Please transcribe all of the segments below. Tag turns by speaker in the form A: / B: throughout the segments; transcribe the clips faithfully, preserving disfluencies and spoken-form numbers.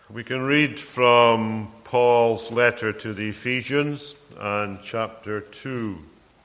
A: We can read from Paul's letter to the Ephesians and chapter two.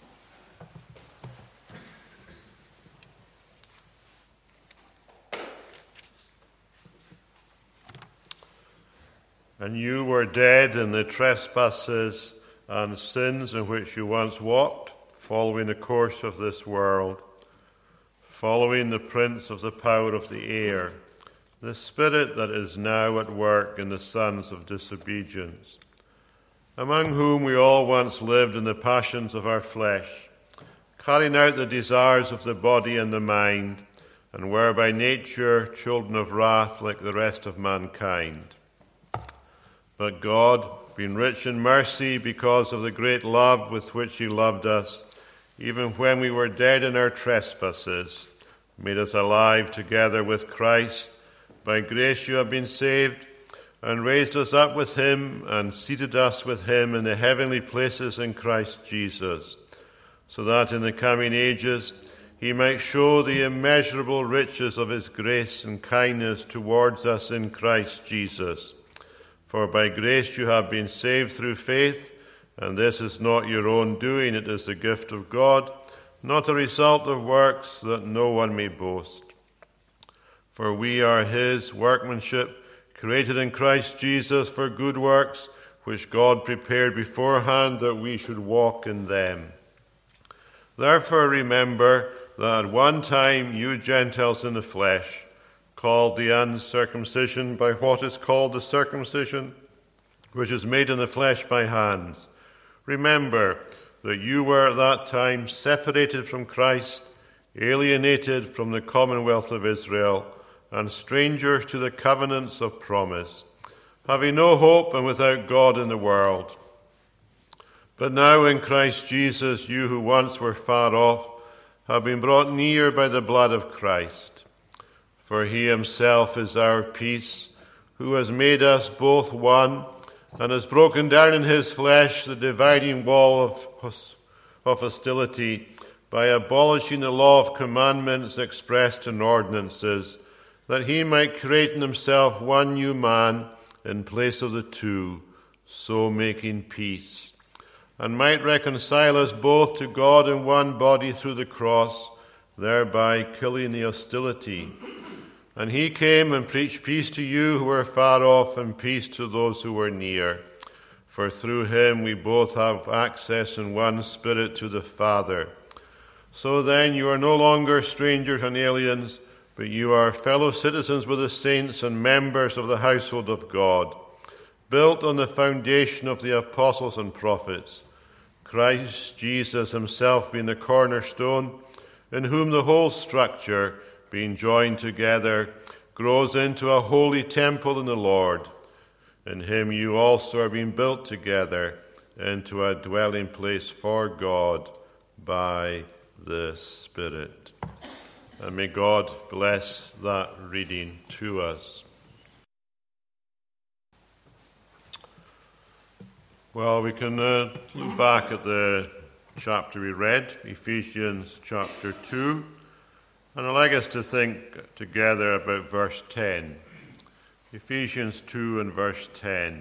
A: And you were dead in the trespasses and sins in which you once walked, following the course of this world, following the prince of the power of the air, the spirit that is now at work in the sons of disobedience, among whom we all once lived in the passions of our flesh, carrying out the desires of the body and the mind, and were by nature children of wrath like the rest of mankind. But God, being rich in mercy because of the great love with which he loved us, even when we were dead in our trespasses, made us alive together with Christ. By grace you have been saved, and raised us up with him, and seated us with him in the heavenly places in Christ Jesus, so that in the coming ages he might show the immeasurable riches of his grace and kindness towards us in Christ Jesus. For by grace you have been saved through faith, and this is not your own doing, it is the gift of God, not a result of works, that no one may boast. For we are his workmanship, created in Christ Jesus for good works, which God prepared beforehand that we should walk in them. Therefore remember that at one time you Gentiles in the flesh, called the uncircumcision by what is called the circumcision, which is made in the flesh by hands. Remember that you were at that time separated from Christ, alienated from the commonwealth of Israel, and strangers to the covenants of promise, having no hope and without God in the world. But now in Christ Jesus, you who once were far off have been brought near by the blood of Christ. For he himself is our peace, who has made us both one, and has broken down in his flesh the dividing wall of, of hostility, by abolishing the law of commandments expressed in ordinances, that he might create in himself one new man in place of the two, so making peace, and might reconcile us both to God in one body through the cross, thereby killing the hostility. And he came and preached peace to you who were far off, and peace to those who were near. For through him we both have access in one spirit to the Father. So then you are no longer strangers and aliens, but you are fellow citizens with the saints and members of the household of God, built on the foundation of the apostles and prophets, Christ Jesus himself being the cornerstone, in whom the whole structure, being joined together, grows into a holy temple in the Lord. In him you also are being built together into a dwelling place for God by the Spirit. And may God bless that reading to us. Well, we can uh, look back at the chapter we read, Ephesians chapter two. And I'd like us to think together about verse ten. Ephesians two and verse ten.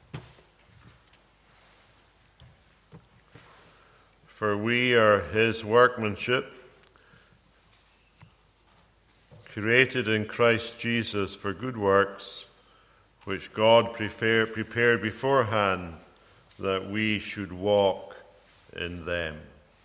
A: For we are his workmanship, created in Christ Jesus for good works, which God prepared beforehand that we should walk in them.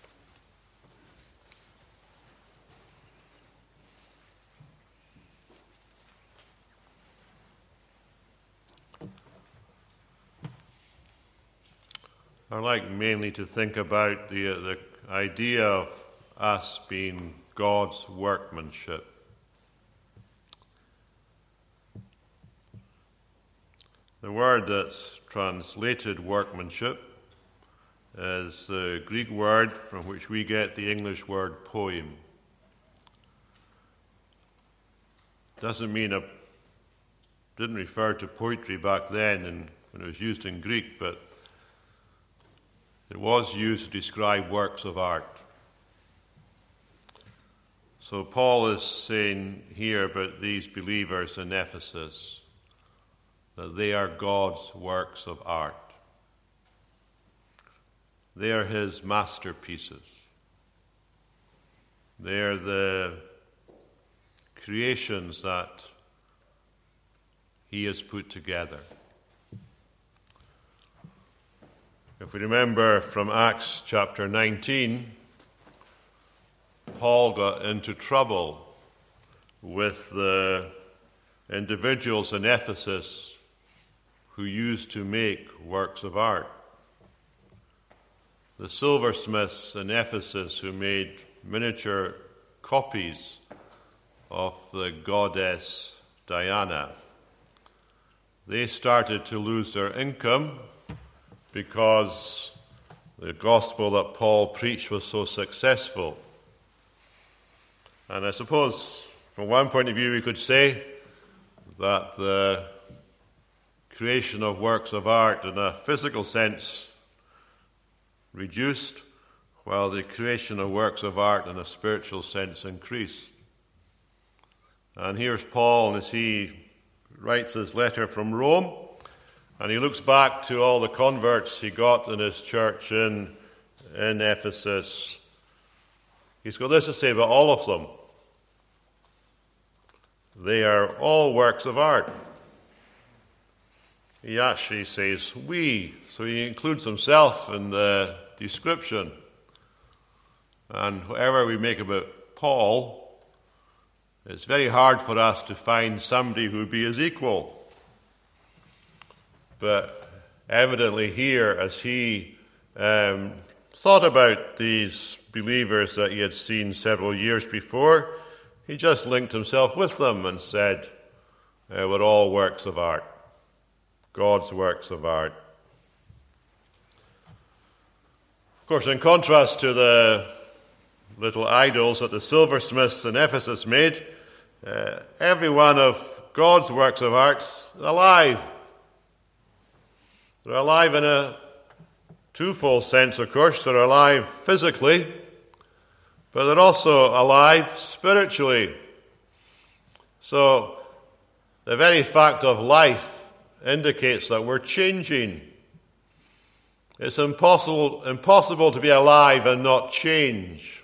A: I like mainly to think about the, uh, the idea of us being God's workmanship. The word that's translated workmanship is the Greek word from which we get the English word poem. Doesn't mean a didn't refer to poetry back then and when it was used in Greek, but it was used to describe works of art. So Paul is saying here about these believers in Ephesus that they are God's works of art. They are his masterpieces. They are the creations that he has put together. If we remember from Acts chapter nineteen, Paul got into trouble with the individuals in Ephesus who used to make works of art. The silversmiths in Ephesus who made miniature copies of the goddess Diana. They started to lose their income because the gospel that Paul preached was so successful. And I suppose from one point of view we could say that the creation of works of art in a physical sense reduced, while the creation of works of art in a spiritual sense increased. And here's Paul as he writes his letter from Rome, and he looks back to all the converts he got in his church in, in Ephesus. He's got this to say about all of them. They are all works of art. He actually says we, so he includes himself in the description. And whatever we make about Paul, it's very hard for us to find somebody who would be his equal. But evidently here, as he um, thought about these believers that he had seen several years before, he just linked himself with them and said, uh, we're all works of art. God's works of art. Of course, in contrast to the little idols that the silversmiths in Ephesus made, uh, every one of God's works of art is alive. They're alive in a twofold sense, of course. They're alive physically, but they're also alive spiritually. So the very fact of life indicates that we're changing. It's impossible, impossible to be alive and not change.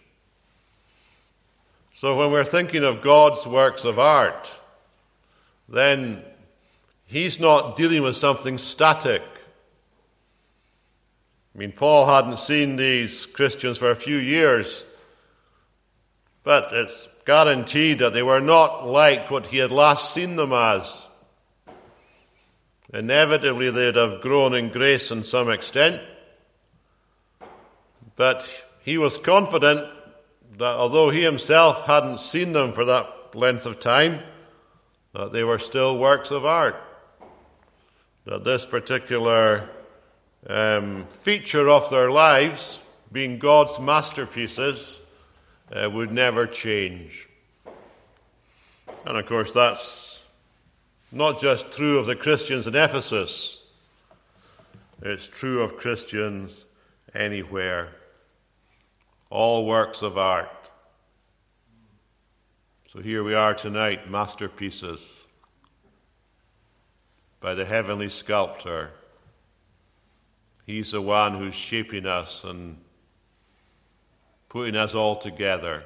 A: So when we're thinking of God's works of art, then he's not dealing with something static. I mean, Paul hadn't seen these Christians for a few years, but it's guaranteed that they were not like what he had last seen them as. Inevitably, they'd have grown in grace in some extent, but he was confident that although he himself hadn't seen them for that length of time, that they were still works of art, that this particular um, feature of their lives, being God's masterpieces, uh, would never change. And of course, that's not just true of the Christians in Ephesus. It's true of Christians anywhere. All works of art. So here we are tonight, masterpieces by the heavenly sculptor. He's the one who's shaping us and putting us all together.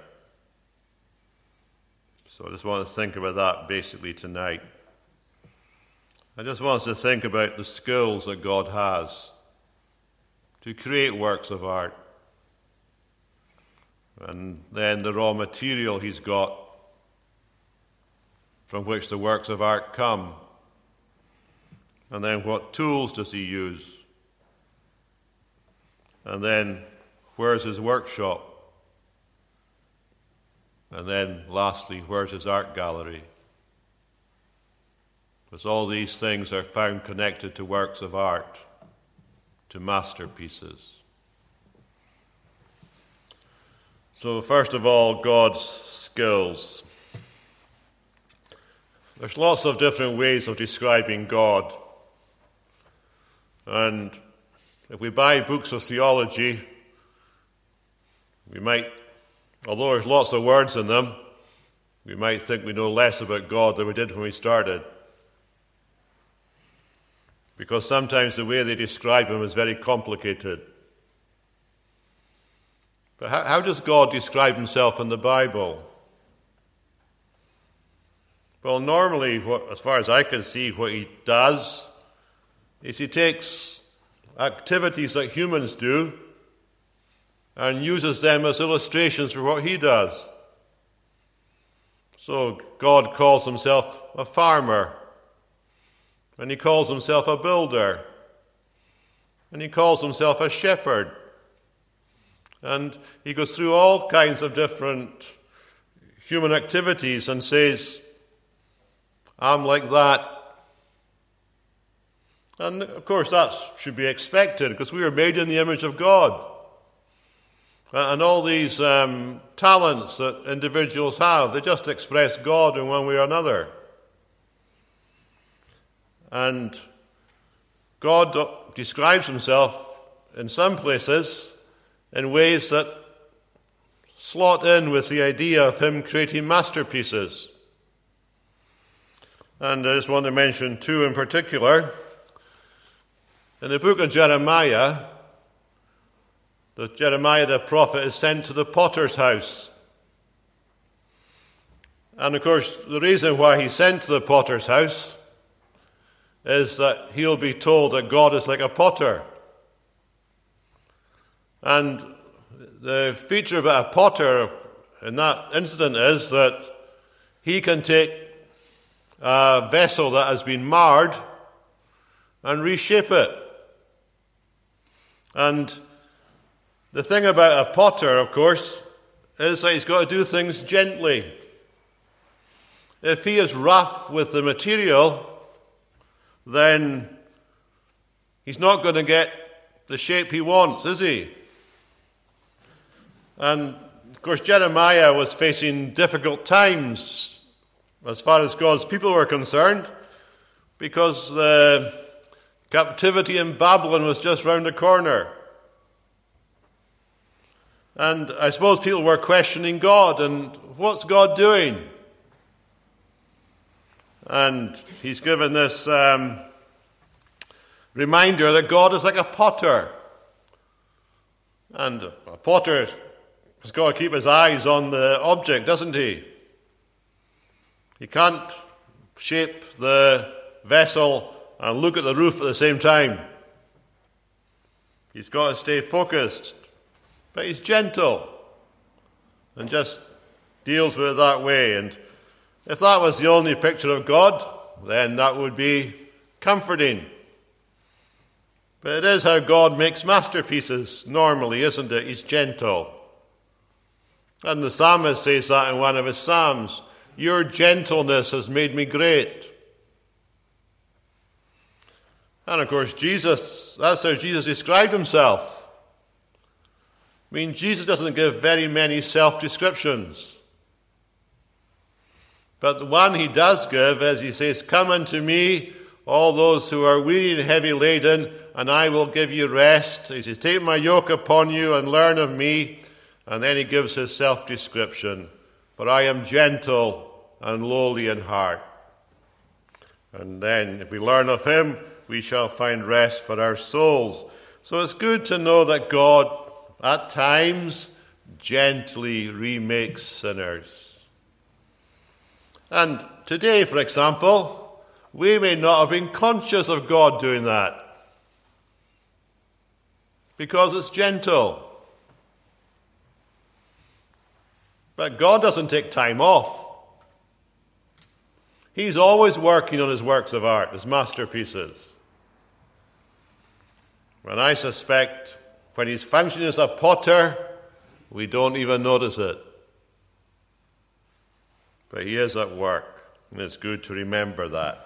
A: So I just want to think about that basically tonight. I just want us to think about the skills that God has to create works of art. And then the raw material he's got from which the works of art come. And then what tools does he use? And then where's his workshop? And then lastly, where's his art gallery? Because all these things are found connected to works of art, to masterpieces. So first of all, God's skills. There's lots of different ways of describing God. And if we buy books of theology, we might, although there's lots of words in them, we might think we know less about God than we did when we started. because sometimes the way they describe him is very complicated. But how, how does God describe himself in the Bible? Well, normally, what, as far as I can see, what he does is he takes activities that humans do and uses them as illustrations for what he does. So God calls himself a farmer, and he calls himself a builder, and he calls himself a shepherd. And he goes through all kinds of different human activities and says, I'm like that. And of course that should be expected, because we are made in the image of God. And all these um, talents that individuals have, they just express God in one way or another. And God describes himself in some places in ways that slot in with the idea of him creating masterpieces. And I just want to mention two in particular. In the book of Jeremiah, the Jeremiah the prophet is sent to the potter's house. And of course, the reason why he's sent to the potter's house is that he'll be told that God is like a potter. And the feature about a potter in that incident is that he can take a vessel that has been marred and reshape it. And the thing about a potter, of course, is that he's got to do things gently. If he is rough with the material, then he's not going to get the shape he wants, is he? And, of course, Jeremiah was facing difficult times as far as God's people were concerned, because the captivity in Babylon was just round the corner. And I suppose people were questioning God, and what's God doing? And he's given this um, reminder that God is like a potter. And a potter has got to keep his eyes on the object, doesn't he? He can't shape the vessel and look at the roof at the same time. He's got to stay focused. But he's gentle and just deals with it that way. And if that was the only picture of God, then that would be comforting. But it is how God makes masterpieces normally, isn't it? He's gentle. And the psalmist says that in one of his psalms. Your gentleness has made me great. And of course, Jesus, that's how Jesus described himself. I mean, Jesus doesn't give very many self-descriptions. But the one he does give is he says, come unto me, all those who are weary and heavy laden, and I will give you rest. He says, take my yoke upon you and learn of me. And then he gives his self-description. For I am gentle and lowly in heart. And then, if we learn of him, we shall find rest for our souls. So it's good to know that God, at times, gently remakes sinners. And today, for example, we may not have been conscious of God doing that, because it's gentle. But God doesn't take time off. He's always working on his works of art, his masterpieces. And I suspect when he's functioning as a potter, we don't even notice it. But he is at work, and it's good to remember that.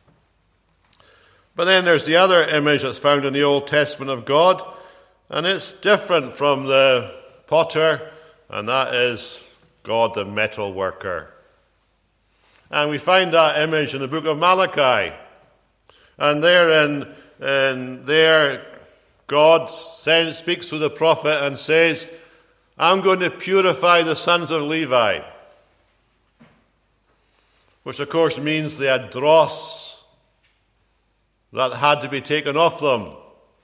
A: But then there's the other image that's found in the Old Testament of God, and it's different from the potter, and that is God the metal worker. And we find that image in the book of Malachi. And there, in, in there God sends, speaks through the prophet and says, I'm going to purify the sons of Levi. Which of course means the adros, that had to be taken off them.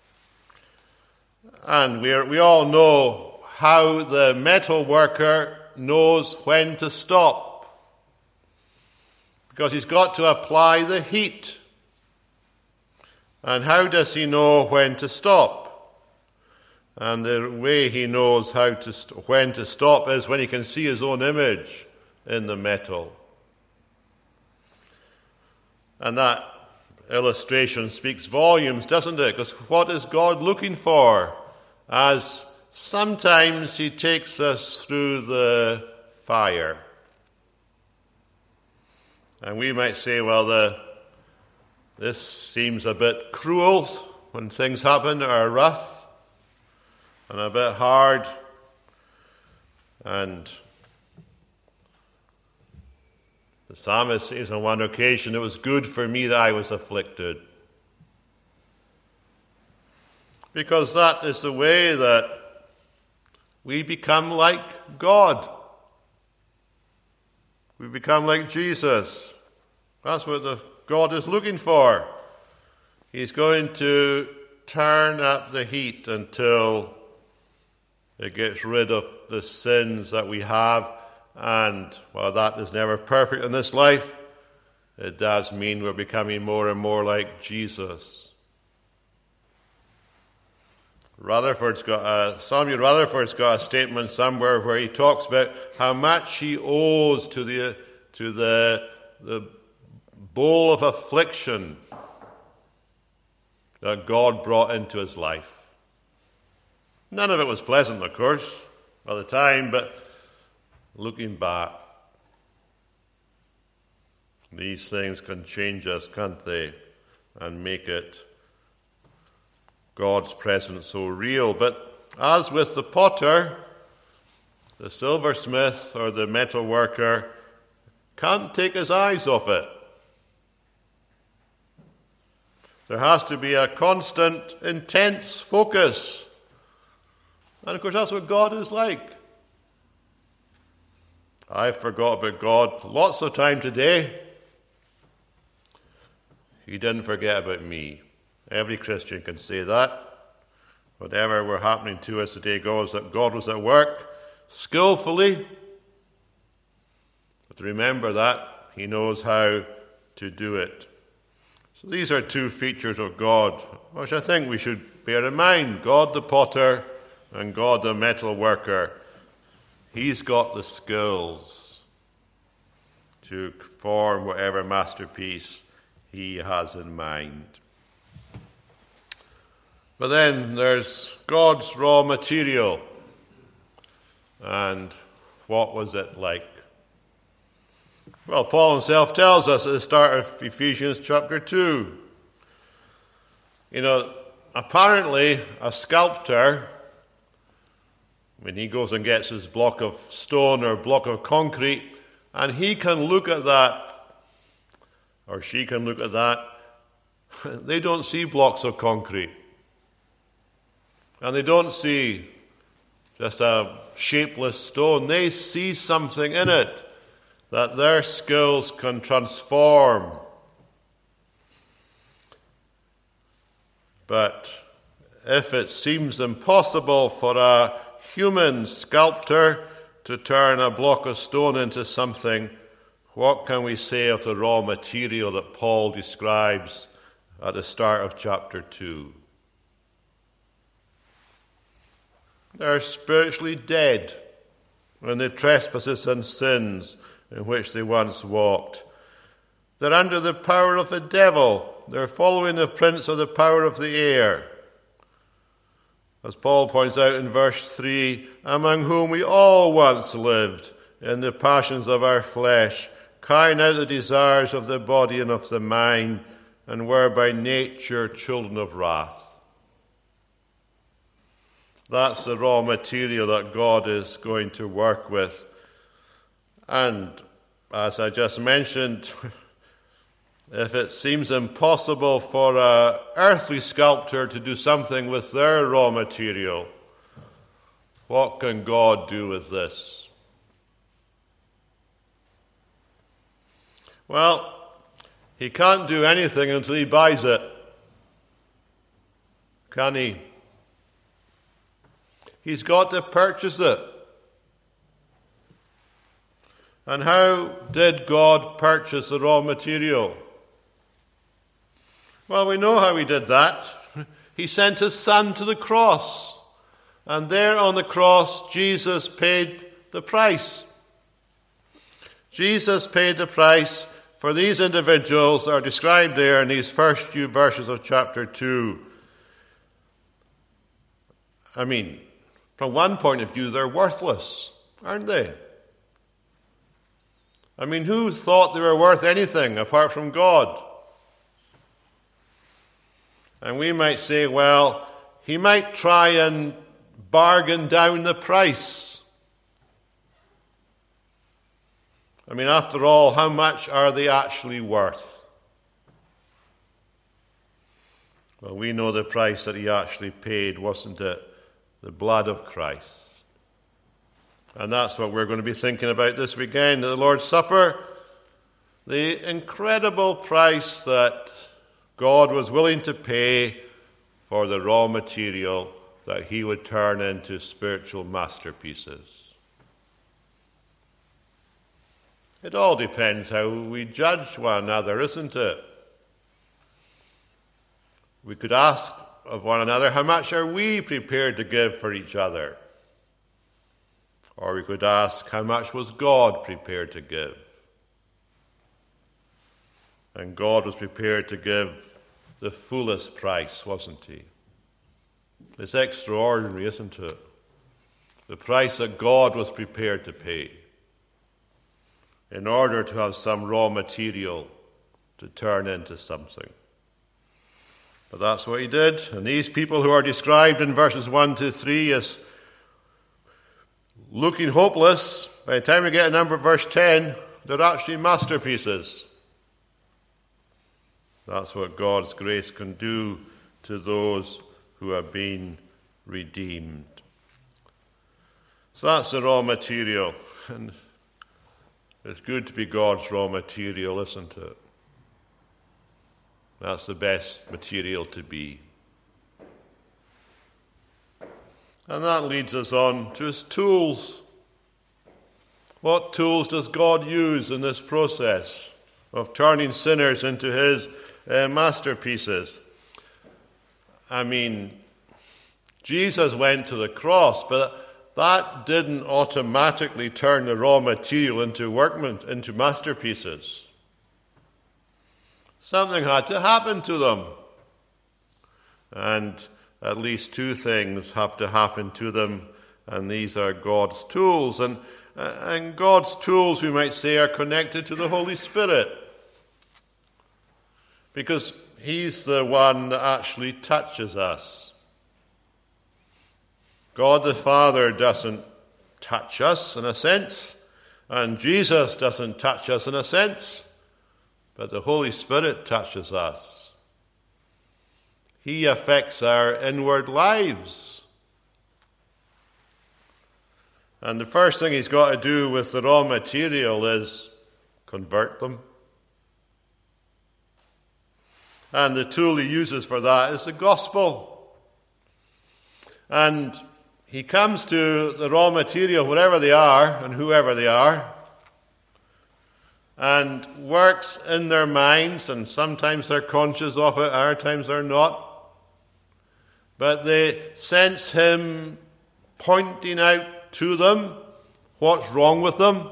A: And we we all know how the metal worker knows when to stop, because he's got to apply the heat. And how does he know when to stop? And the way he knows how to st- when to stop is when he can see his own image in the metal. And that illustration speaks volumes, doesn't it? Because what is God looking for? As sometimes he takes us through the fire. And we might say, well, the, this seems a bit cruel when things happen that are rough and a bit hard. And the psalmist says on one occasion, it was good for me that I was afflicted. Because that is the way that we become like God. We become like Jesus. That's what the God is looking for. He's going to turn up the heat until it gets rid of the sins that we have. And while that is never perfect in this life, it does mean we're becoming more and more like Jesus. Rutherford's got a, Samuel Rutherford's got a statement somewhere where he talks about how much he owes to the to the the bowl of affliction that God brought into his life. None of it was pleasant, of course, at the time, but looking back, these things can change us, can't they, and make it God's presence so real. But as with the potter, the silversmith or the metal worker can't take his eyes off it. There has to be a constant, intense focus. And of course, that's what God is like. I forgot about God lots of time today. He didn't forget about me. Every Christian can say that. Whatever were happening to us today, God was at, God was at work skillfully. But remember that. He knows how to do it. So these are two features of God, which I think we should bear in mind. God the potter and God the metal worker. He's got the skills to form whatever masterpiece he has in mind. But then there's God's raw material. And what was it like? Well, Paul himself tells us at the start of Ephesians chapter two. You know, apparently a sculptor, when he goes and gets his block of stone or block of concrete, and he can look at that, or she can look at that, they don't see blocks of concrete. And they don't see just a shapeless stone. They see something in it that their skills can transform. But if it seems impossible for a human sculptor to turn a block of stone into something, what can we say of the raw material that Paul describes at the start of chapter two? They're spiritually dead in the trespasses and sins in which they once walked. They're under the power of the devil. They're following the prince of the power of the air. As Paul points out in verse three, among whom we all once lived in the passions of our flesh, carrying out the desires of the body and of the mind, and were by nature children of wrath. That's the raw material that God is going to work with. And as I just mentioned, if it seems impossible for an earthly sculptor to do something with their raw material, what can God do with this? Well, he can't do anything until he buys it. can he? He's got to purchase it. And how did God purchase the raw material? Well, we know how he did that. He sent his son to the cross. And there on the cross, Jesus paid the price. Jesus paid the price for these individuals that are described there in these first few verses of chapter two. I mean, from one point of view, they're worthless, aren't they? I mean, who thought they were worth anything apart from God? And we might say, well, he might try and bargain down the price. I mean, after all, how much are they actually worth? Well, we know the price that he actually paid, wasn't it? The blood of Christ. And that's what we're going to be thinking about this weekend at the Lord's Supper. The incredible price that God was willing to pay for the raw material that he would turn into spiritual masterpieces. It all depends how we judge one another, isn't it? We could ask of one another, how much are we prepared to give for each other? Or we could ask, how much was God prepared to give? And God was prepared to give the fullest price, wasn't he? It's extraordinary, isn't it? The price that God was prepared to pay in order to have some raw material to turn into something. But that's what he did. And these people who are described in verses one to three as looking hopeless, by the time we get to number verse ten, they're actually masterpieces. That's what God's grace can do to those who have been redeemed. So that's the raw material. And it's good to be God's raw material, isn't it? That's the best material to be. And that leads us on to his tools. What tools does God use in this process of turning sinners into his uh, masterpieces? I mean, Jesus went to the cross, but that didn't automatically turn the raw material into workmen, into masterpieces. Something had to happen to them. And at least two things have to happen to them, and these are God's tools. And, and God's tools, we might say, are connected to the Holy Spirit. Because he's the one that actually touches us. God the Father doesn't touch us in a sense, and Jesus doesn't touch us in a sense, but the Holy Spirit touches us. He affects our inward lives. And the first thing he's got to do with the raw material is convert them. And the tool he uses for that is the gospel. And he comes to the raw material, wherever they are and whoever they are, and works in their minds, and sometimes they're conscious of it, other times they're not. But they sense him pointing out to them what's wrong with them.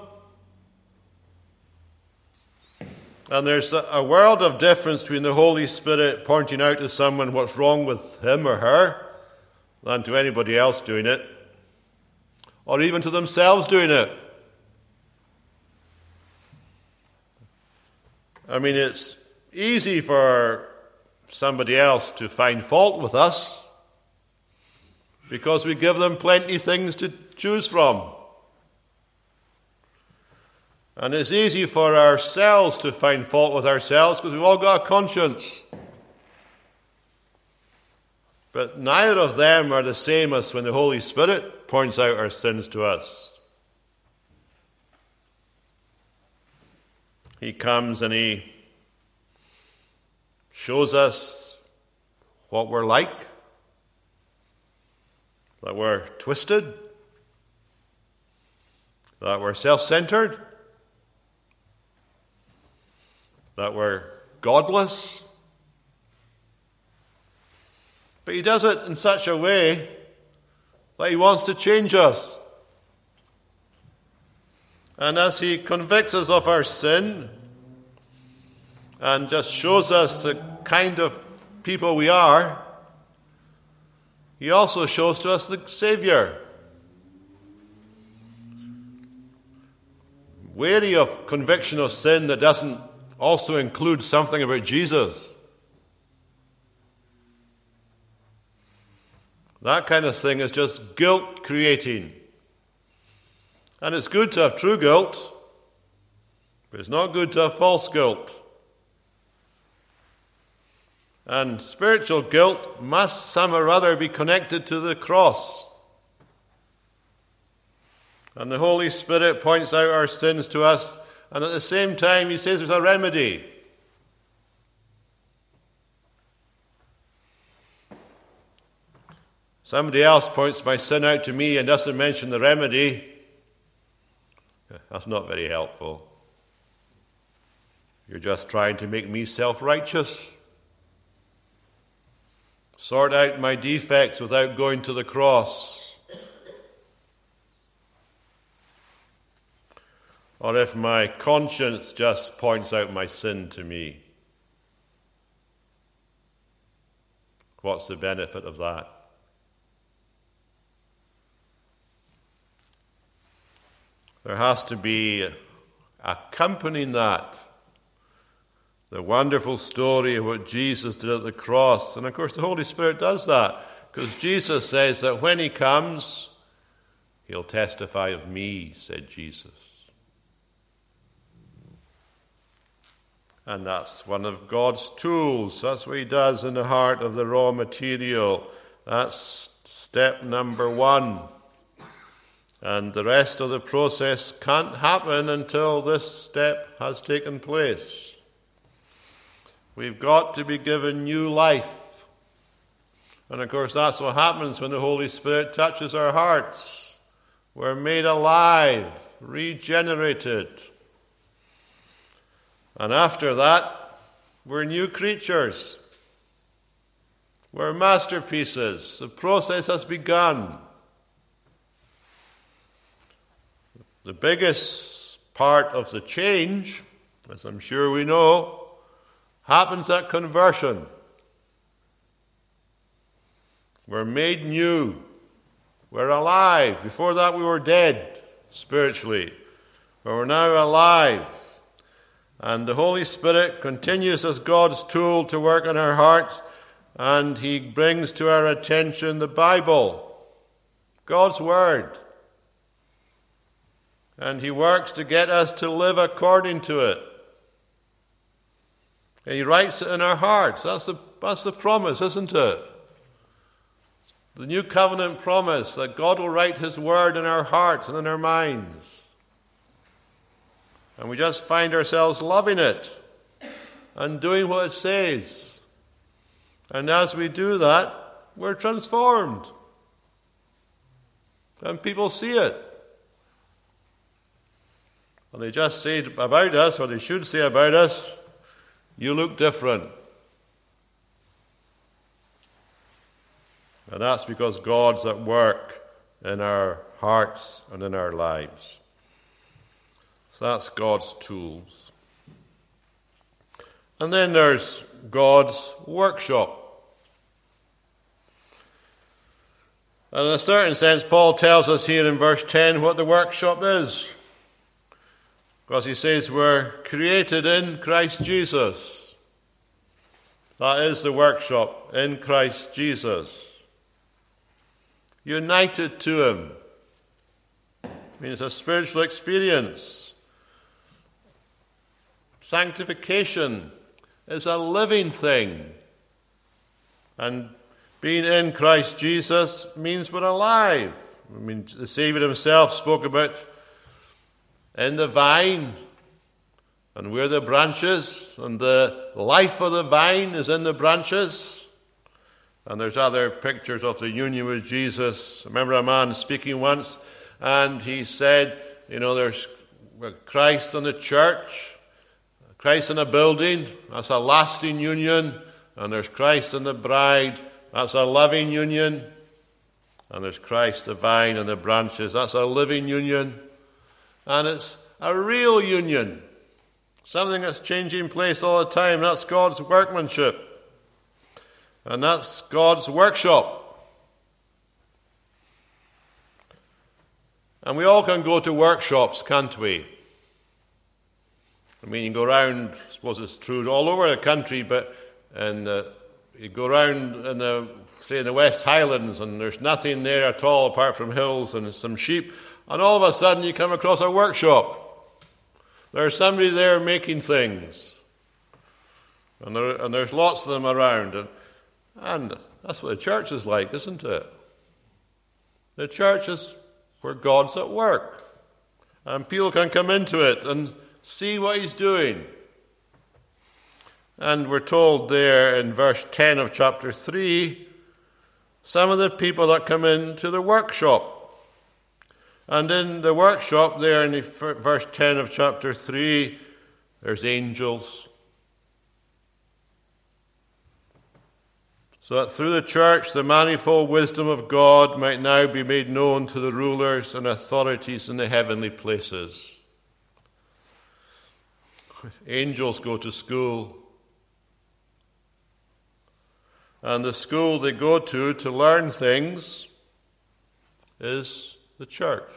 A: And there's a world of difference between the Holy Spirit pointing out to someone what's wrong with him or her than to anybody else doing it, or even to themselves doing it. I mean, it's easy for somebody else to find fault with us because we give them plenty of things to choose from. And it's easy for ourselves to find fault with ourselves because we've all got a conscience. But neither of them are the same as when the Holy Spirit points out our sins to us. He comes and he shows us what we're like, that we're twisted, that we're self-centered, that we're godless. But he does it in such a way that he wants to change us. And as he convicts us of our sin and just shows us the kind of people we are, he also shows to us the Savior. Wary of conviction of sin that doesn't also include something about Jesus. That kind of thing is just guilt creating. And it's good to have true guilt, but it's not good to have false guilt. And spiritual guilt must some or other be connected to the cross. And the Holy Spirit points out our sins to us, and at the same time he says there's a remedy. Somebody else points my sin out to me and doesn't mention the remedy. That's not very helpful. You're just trying to make me self-righteous. Sort out my defects without going to the cross. Or if my conscience just points out my sin to me, what's the benefit of that? There has to be accompanying that the wonderful story of what Jesus did at the cross. And of course the Holy Spirit does that, because Jesus says that when he comes, he'll testify of me, said Jesus. And that's one of God's tools. That's what he does in the heart of the raw material. That's step number one. And the rest of the process can't happen until this step has taken place. We've got to be given new life. And of course that's what happens when the Holy Spirit touches our hearts. We're made alive, regenerated. And after that, we're new creatures. We're masterpieces. The process has begun. The biggest part of the change, as I'm sure we know, happens at conversion. We're made new. We're alive. Before that we were dead spiritually. But we're now alive. And the Holy Spirit continues as God's tool to work in our hearts, and he brings to our attention the Bible, God's Word. And he works to get us to live according to it. And he writes it in our hearts. That's the, that's the promise, isn't it? The new covenant promise that God will write his word in our hearts and in our minds. And we just find ourselves loving it and doing what it says. And as we do that, we're transformed. And people see it. And they just say about us, or they should say about us, you look different. And that's because God's at work in our hearts and in our lives. So that's God's tools. And then there's God's workshop. And in a certain sense, Paul tells us here in verse ten what the workshop is. Because he says we're created in Christ Jesus. That is the workshop, in Christ Jesus. United to him. I mean, it's a spiritual experience. Sanctification is a living thing. And being in Christ Jesus means we're alive. I mean, the Savior himself spoke about in the vine, and we're the branches, and the life of the vine is in the branches. And there's other pictures of the union with Jesus. I remember a man speaking once, and he said, you know, there's Christ and the church, Christ in a building, that's a lasting union, and there's Christ and the bride, that's a loving union, and there's Christ, the vine, and the branches, that's a living union, and it's a real union, something that's changing place all the time. That's God's workmanship, and that's God's workshop. And we all can go to workshops, can't we? I mean, you go around, I suppose it's true all over the country, but in the, you go around in the, say, in the West Highlands, and there's nothing there at all apart from hills and some sheep, and all of a sudden you come across a workshop. There's somebody there making things, and, there, and there's lots of them around, and, and that's what the church is like, isn't it? The church is where God's at work, and people can come into it and see what he's doing. And we're told there in verse ten of chapter three, some of the people that come into the workshop. And in the workshop there in the verse ten of chapter three, there's angels. So that through the church, the manifold wisdom of God might now be made known to the rulers and authorities in the heavenly places. Angels go to school. And the school they go to to learn things is the church.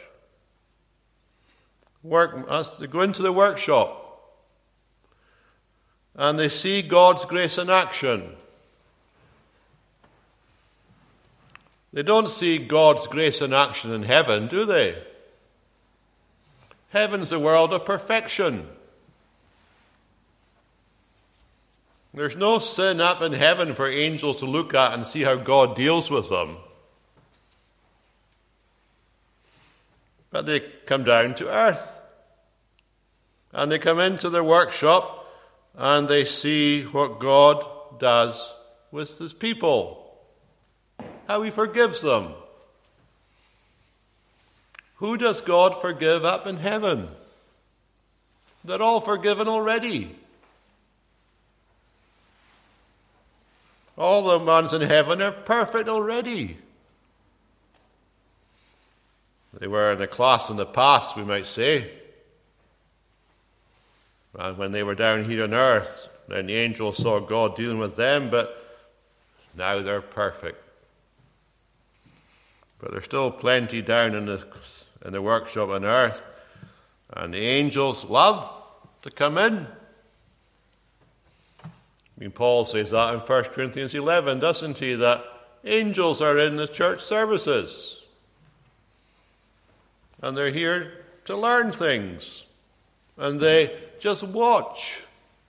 A: Work, as they go into the workshop and they see God's grace in action. They don't see God's grace in action in heaven, do they? Heaven's the world of perfection. There's no sin up in heaven for angels to look at and see how God deals with them. But they come down to earth. And they come into the workshop and they see what God does with his people. How he forgives them. Who does God forgive up in heaven? They're all forgiven already. All the ones in heaven are perfect already. They were in a class in the past, we might say. And when they were down here on earth, then the angels saw God dealing with them, but now they're perfect. But there's still plenty down in the in the workshop on earth. And the angels love to come in. I mean, Paul says that in First Corinthians eleven, doesn't he? That angels are in the church services. And they're here to learn things. And they just watch.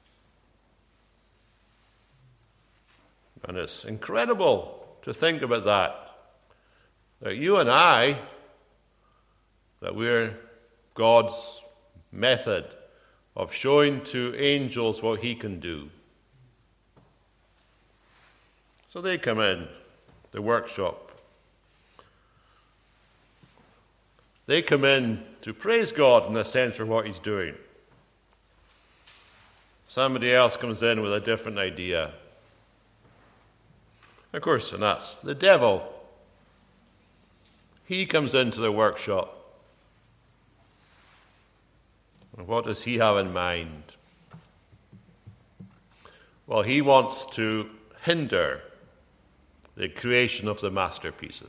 A: And it's incredible to think about that. That you and I, that we're God's method of showing to angels what he can do. So they come in, the workshop. They come in to praise God in a sense for what he's doing. Somebody else comes in with a different idea. Of course, and that's the devil. He comes into the workshop. And what does he have in mind? Well, he wants to hinder the creation of the masterpieces.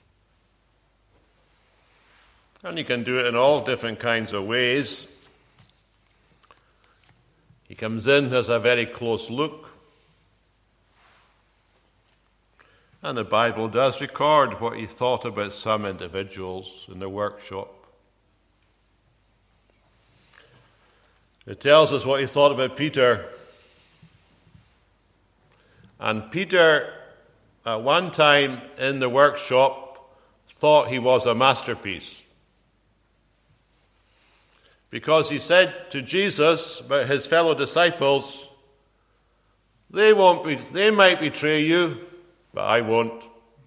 A: And he can do it in all different kinds of ways. He comes in, has a very close look. And the Bible does record what he thought about some individuals in the workshop. It tells us what he thought about Peter. And Peter, at one time in the workshop, thought he was a masterpiece. Because he said to Jesus about his fellow disciples, they won't be, they might betray you, but I won't.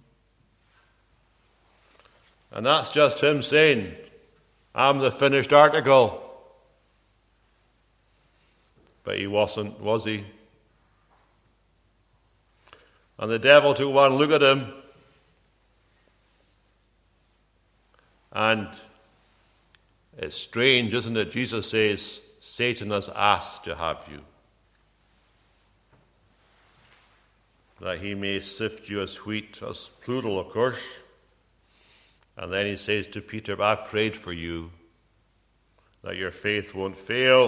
A: And that's just him saying, I'm the finished article. But he wasn't, was he? And the devil took one look at him, and it's strange, isn't it? Jesus says, Satan has asked to have you, that he may sift you as wheat, as plural, of course. And then he says to Peter, I've prayed for you, that your faith won't fail.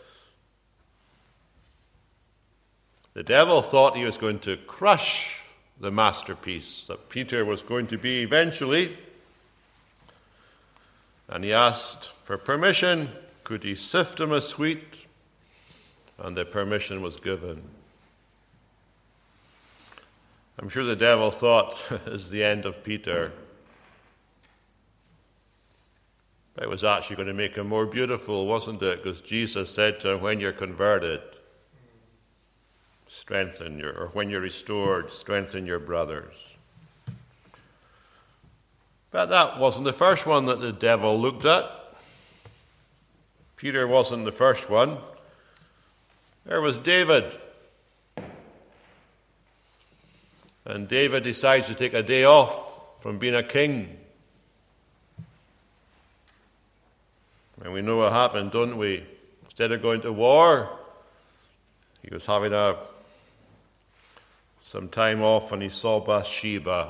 A: The devil thought he was going to crush the masterpiece that Peter was going to be eventually. And he asked for permission. Could he sift him as wheat? And the permission was given. I'm sure the devil thought it's the end of Peter. It was actually going to make him more beautiful, wasn't it? Because Jesus said to him, when you're converted, strengthen your, or when you're restored, strengthen your brothers. But that wasn't the first one that the devil looked at. Peter wasn't the first one. There was David. And David decides to take a day off from being a king. And we know what happened, don't we? Instead of going to war, he was having a some time off, and he saw Bathsheba.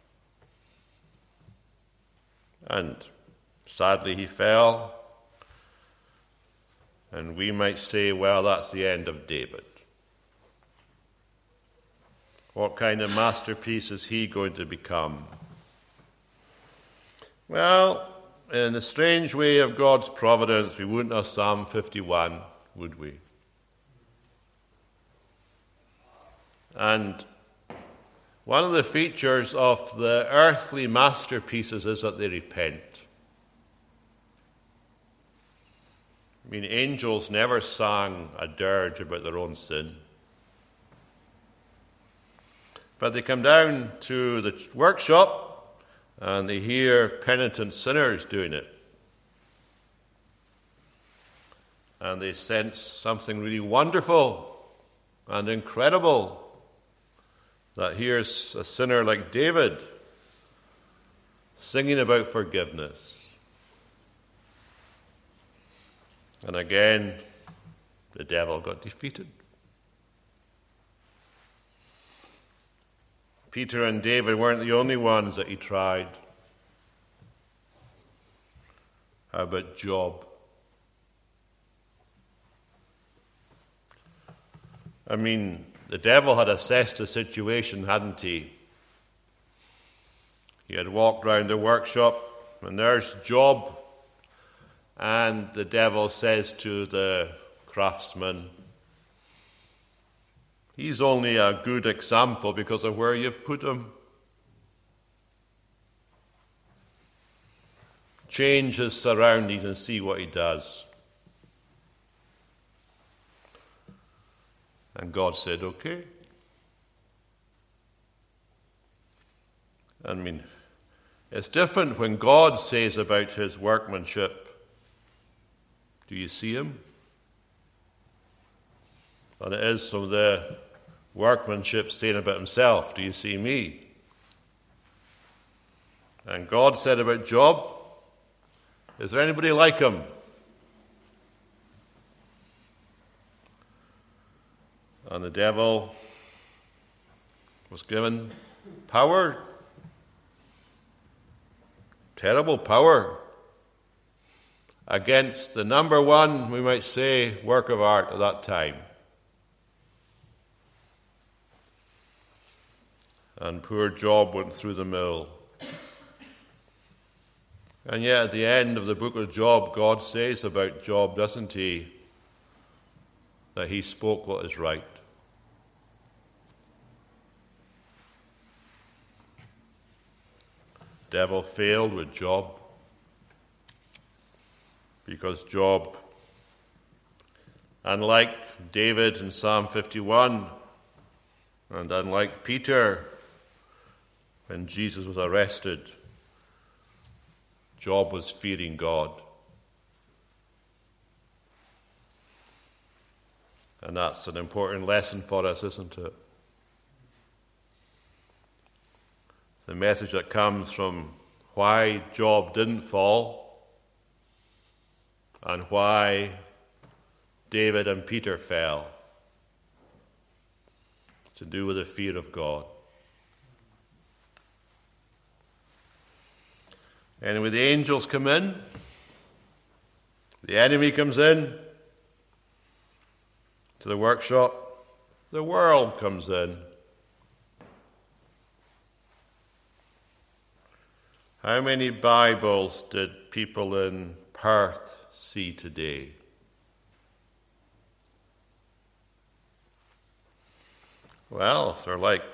A: And sadly he fell. And we might say, well, that's the end of David. What kind of masterpiece is he going to become? Well, in the strange way of God's providence, we wouldn't have Psalm fifty-one, would we? And one of the features of the earthly masterpieces is that they repent. I mean, angels never sang a dirge about their own sin. But they come down to the workshop and they hear penitent sinners doing it. And they sense something really wonderful and incredible. That here's a sinner like David singing about forgiveness. And again, the devil got defeated. Peter and David weren't the only ones that he tried. How about Job? I mean, the devil had assessed the situation, hadn't he? He had walked round the workshop, and there's Job. And the devil says to the craftsman, he's only a good example because of where you've put him. Change his surroundings and see what he does. And God said, okay. I mean, it's different when God says about his workmanship, do you see him? And it is from the workmanship saying about himself, do you see me? And God said about Job, is there anybody like him? And the devil was given power, terrible power, against the number one, we might say, work of art at that time. And poor Job went through the mill. And yet at the end of the book of Job, God says about Job, doesn't he, that he spoke what is right. Devil failed with Job because Job, unlike David in Psalm fifty-one, and unlike Peter when Jesus was arrested, Job was fearing God. And that's an important lesson for us, isn't it? The message that comes from why Job didn't fall and why David and Peter fell. It's to do with the fear of God. Anyway, the angels come in, the enemy comes in to the workshop, the world comes in. How many Bibles did people in Perth see today? Well, they're like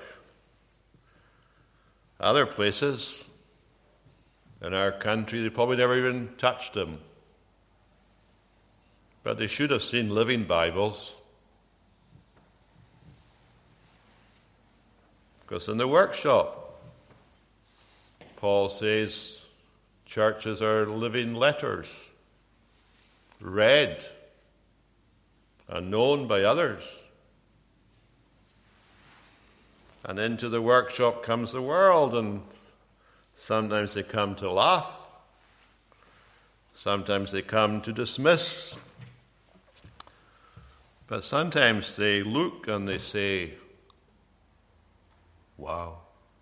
A: other places in our country. They probably never even touched them. But they should have seen living Bibles. Because in the workshop, Paul says churches are living letters, read and known by others. And into the workshop comes the world, and sometimes they come to laugh, sometimes they come to dismiss, but sometimes they look and they say, wow.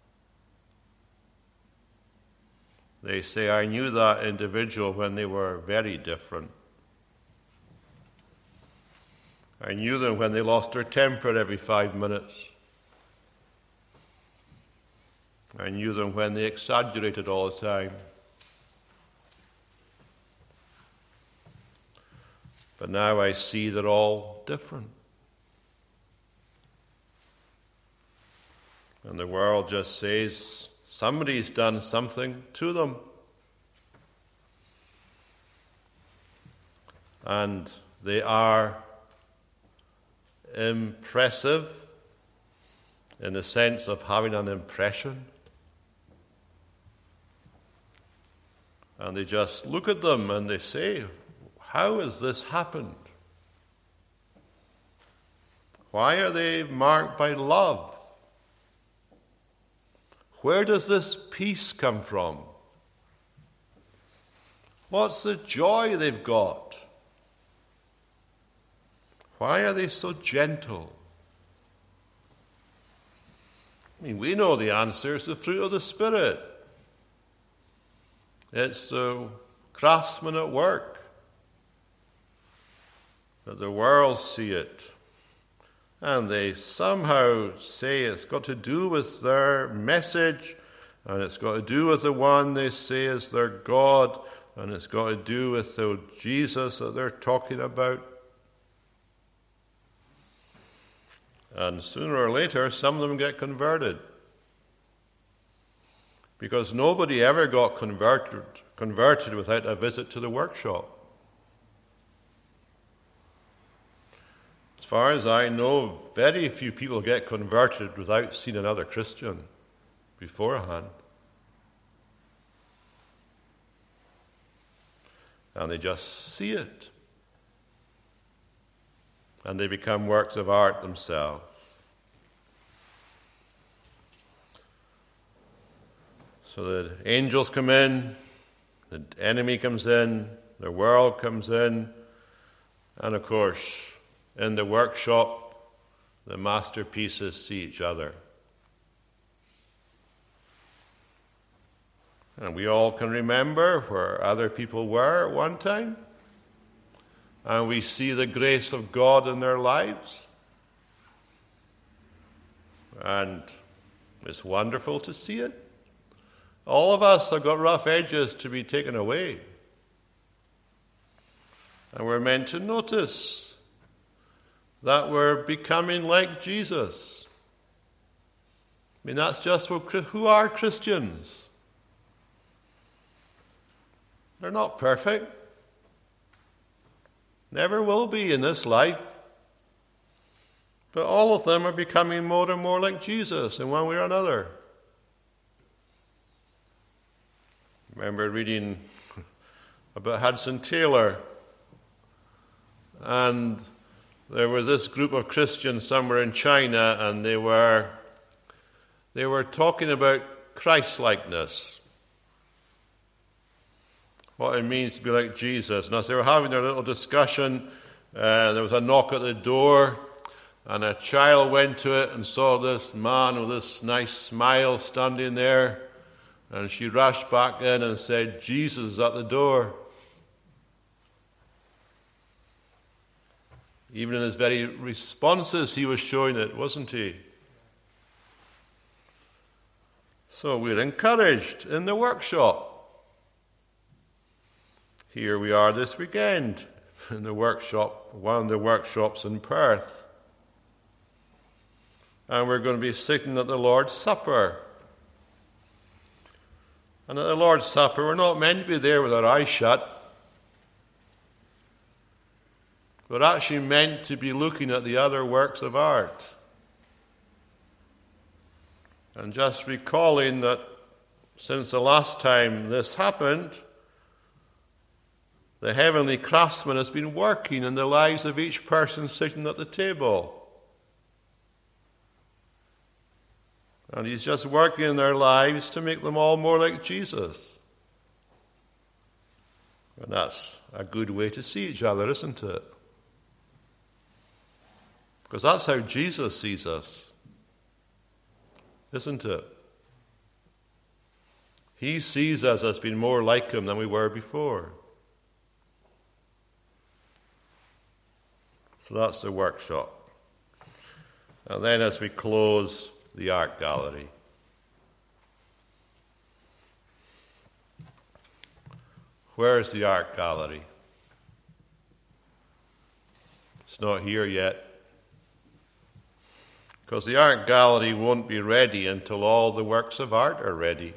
A: They say, I knew that individual when they were very different. I knew them when they lost their temper every five minutes. I knew them when they exaggerated all the time. But now I see they're all different. And the world just says, somebody's done something to them. And they are impressive in the sense of having an impression. And they just look at them and they say, how has this happened? Why are they marked by love? Where does this peace come from? What's the joy they've got? Why are they so gentle? I mean, we know the answer is the fruit of the Spirit. It's the craftsman at work. But the world see it. And they somehow say it's got to do with their message, and it's got to do with the one they say is their God, and it's got to do with the Jesus that they're talking about. And sooner or later, some of them get converted. Because nobody ever got converted, converted without a visit to the workshop. As far as I know, very few people get converted without seeing another Christian beforehand. And they just see it. And they become works of art themselves. So the angels come in, the enemy comes in, the world comes in, and of course, in the workshop, the masterpieces see each other. And we all can remember where other people were at one time. And we see the grace of God in their lives. And it's wonderful to see it. All of us have got rough edges to be taken away. And we're meant to notice that we're becoming like Jesus. I mean, that's just what, who are Christians? They're not perfect. Never will be in this life. But all of them are becoming more and more like Jesus in one way or another. remember reading about Hudson Taylor, and there was this group of Christians somewhere in China, and they were they were talking about Christ-likeness, what it means to be like Jesus. And as they were having their little discussion, uh, there was a knock at the door, and a child went to it and saw this man with this nice smile standing there, and she rushed back in and said, "Jesus is at the door." Even in his very responses, he was showing it, wasn't he? So we're encouraged in the workshop. Here we are this weekend in the workshop, one of the workshops in Perth. And we're going to be sitting at the Lord's Supper. And at the Lord's Supper, we're not meant to be there with our eyes shut. We're actually meant to be looking at the other works of art. And just recalling that since the last time this happened, the heavenly craftsman has been working in the lives of each person sitting at the table. And he's just working in their lives to make them all more like Jesus. And that's a good way to see each other, isn't it? Because that's how Jesus sees us, isn't it? He sees us as being more like him than we were before. So that's the workshop. And then as we close, the art gallery. Where is the art gallery? It's not here yet. Because the art gallery won't be ready until all the works of art are ready.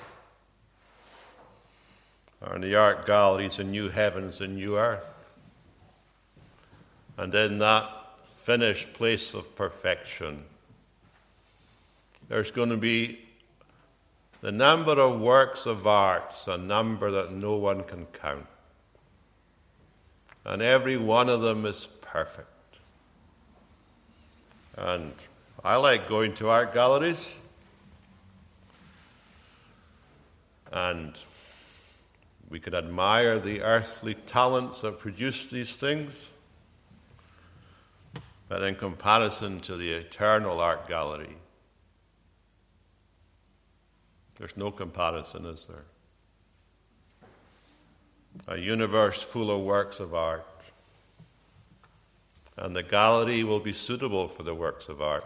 A: And the art gallery is a new heavens and new earth. And in that finished place of perfection, there's going to be the number of works of art, a number that no one can count. And every one of them is perfect. And I like going to art galleries, and we could admire the earthly talents that produce these things, but in comparison to the eternal art gallery, there's no comparison, is there? A universe full of works of art, and the gallery will be suitable for the works of art.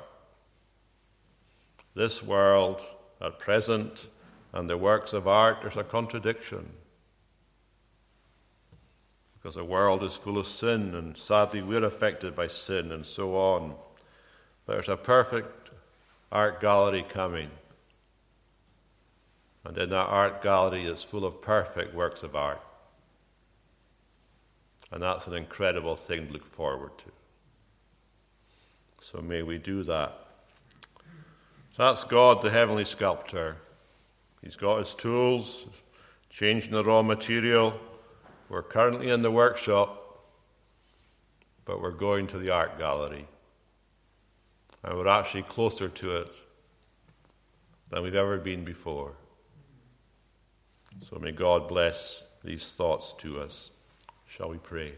A: This world at present and the works of art, there's a contradiction. Because the world is full of sin, and sadly we're affected by sin and so on. There's a perfect art gallery coming. And in that art gallery it's full of perfect works of art. And that's an incredible thing to look forward to. So may we do that. That's God, the heavenly sculptor. He's got his tools, changing the raw material. We're currently in the workshop, but we're going to the art gallery. And we're actually closer to it than we've ever been before. So may God bless these thoughts to us. Shall we pray?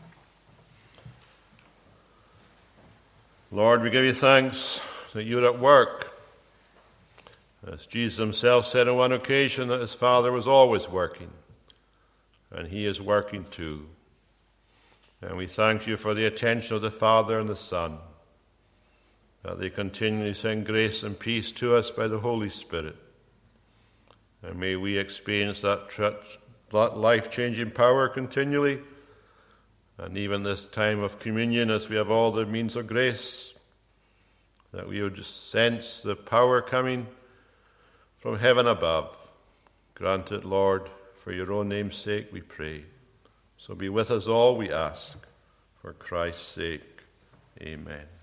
A: Lord, we give you thanks that you're at work. As Jesus himself said on one occasion that his Father was always working, and he is working too. And we thank you for the attention of the Father and the Son, that they continually send grace and peace to us by the Holy Spirit. And may we experience that, that life-changing power continually, and even this time of communion as we have all the means of grace, that we would just sense the power coming from heaven above. Grant it, Lord, for your own name's sake we pray. So be with us all, we ask, for Christ's sake. Amen.